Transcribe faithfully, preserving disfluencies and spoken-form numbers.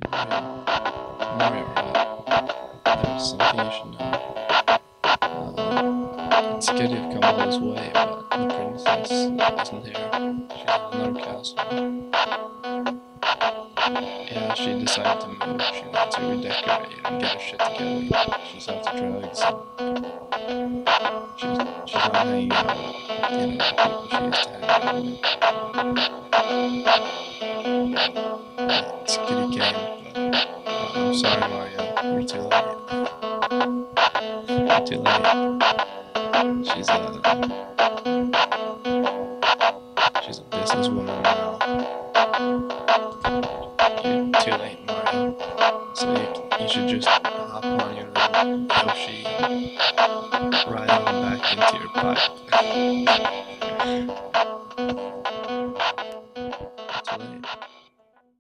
Mario, Mario, right? There's something you should know. Um, it's good you've come all this way, but the princess isn't here. She's at another castle. Yeah, she decided to move. She wants to redecorate and get her shit together. She's off to drugs and she's, she's not hanging out with, you know, the people she used to hang out with. Yeah, it's a kitty game, but uh, I'm sorry, Mario. You're too late. You're too late. She's a she's a businesswoman now. You're too late, Mario. So you, you should just hop on your little Yoshi and ride on back into your pipe.